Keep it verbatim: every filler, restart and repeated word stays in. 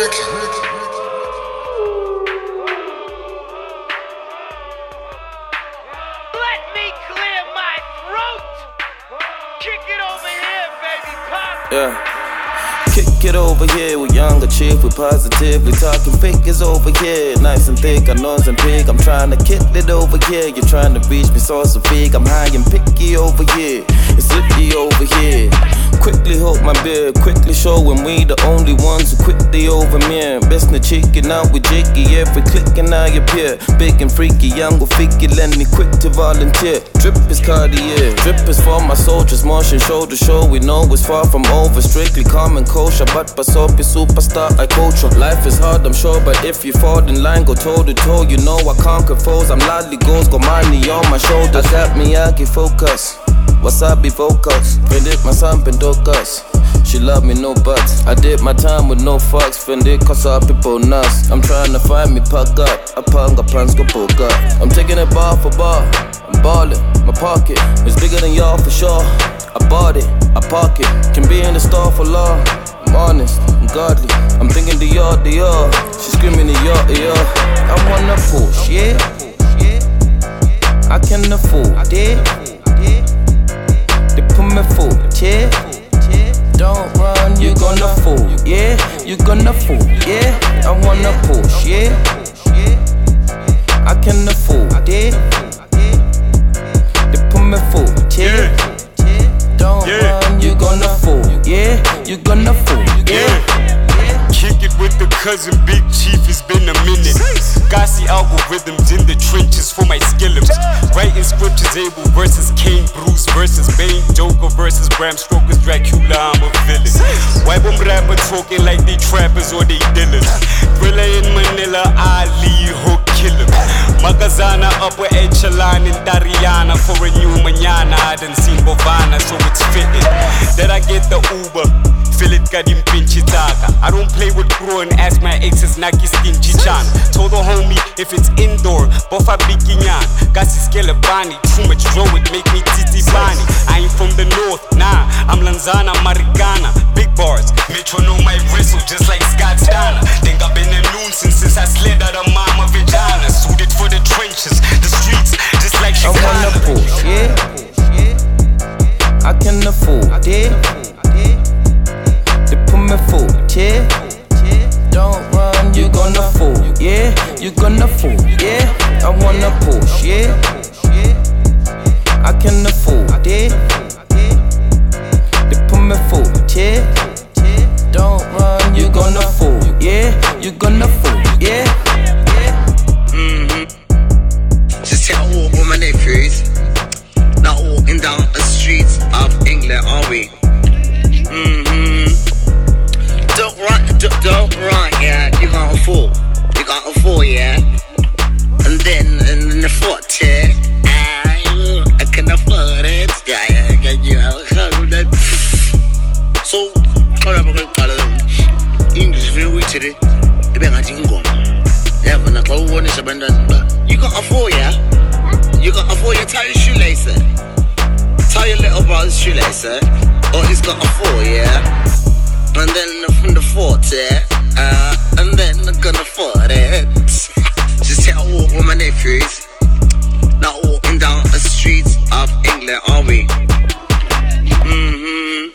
Yeah. Kick it over here with younger chick, we positively talking figures over here. Nice and thick, I know I'm big. I'm trying to kick it over here. You're trying to reach me, so it's a fig. I'm high and picky over here. It's licky over here. Quickly hold my beer, quickly showing we the only ones who quickly over me. Best the chicken out with Jakey, every clicking I appear. Big and freaky, young with figgy, let me quick to volunteer. Drip is Cartier, drip is for my soldiers. Motion show to show, we know it's far from over. Strictly common kosher, but Pasopi superstar like Ultra. Life is hard, I'm sure, but if you fall in line, go toe to toe. You know I conquer foes, I'm loudly goals, got money on my shoulders. I got Miyagi focus. Wasabi vocals, predict my son Pendokas. She love me, no buts. I did my time with no fucks. Fend it cause all people nuts. I'm trying to find me, pack up. I panga plans go poke up. I'm taking it bar for bar. I'm ballin', my pocket is bigger than y'all for sure. I bought it, I park it. Can be in the store for long. I'm honest, I'm godly. I'm thinking Dior, Dior. She screaming Dior, Dior. I wanna push, yeah. I can afford it. They put me full, yeah. Don't run, you gonna fall, yeah. You gonna fall, yeah. I wanna push, yeah. I can afford it. They put me full, yeah. Don't run, you gonna fall, yeah. You gonna fall, yeah. Kick it with the cousin, Big Chief, it's been a minute. Gassy algorithms in the trenches for my skillums. Writing scriptures, Abel versus Kane, Bruce versus Bane, Joker versus Bram Stoker's Dracula, I'm a villain. Why them rapper talking like they trappers or they dealers? Thriller in Manila, Ali, hook killer. Magazana, upper echelon in Tariana. For a new manana, I done seen Bovana, so it's fitting that I get the Uber. Feel it got him pinchy taka. I don't play with bro and ask my exes naki stingy chan. Told the homie if it's indoor, buffa bikinyan. Gasi skele bani, too much draw it make me titi bani. I ain't from the north, nah, I'm Lanzana, Maricana. Big bars, metronome my whistle just like Scott Dana. Think I've been a nuisance since I slid out of mama vagina. Suited for the trenches, the streets, just like I wanna push, yeah. I can afford it. They put me full, yeah. Don't run, you gonna fall, yeah. You gonna fall, yeah. I wanna push, yeah. I can afford it. They put me full, yeah. Don't run, you gonna fall, yeah. You gonna fall, yeah. Mm-hmm. Just tell all of my nephews, not walking down the streets of England, are we? Mm-hmm. Don't run, don't, don't run, yeah. You can't afford, you can't afford, yeah. And then, and then the foot, yeah. I, I can afford it, yeah, yeah, yeah, you know. So, English very weak today. You can't afford, yeah. You can't afford, yeah. Tie your shoelace, tie your little brother's shoelace, or he's got a four, yeah. And then from the fort, yeah. Uh, and then I'm gonna afford it. Just take a walk with my nephews. Not walking down the streets of England, are we?